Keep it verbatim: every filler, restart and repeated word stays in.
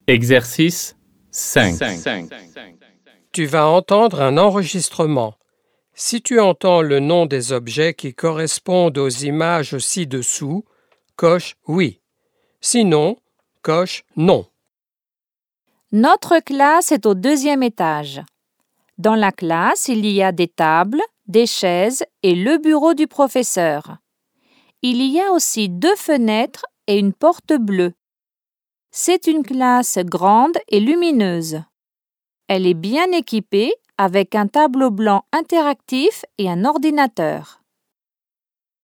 Exercice cinq. Tu vas entendre un enregistrement. Si tu entends le nom des objets qui correspondent aux images ci-dessous, coche « oui ». Sinon, coche « non ». Notre classe est au deuxième étage. Dans la classe, il y a des tables, des chaises et le bureau du professeur. Il y a aussi deux fenêtres et une porte bleue. C'est une classe grande et lumineuse. Elle est bien équipée avec un tableau blanc interactif et un ordinateur.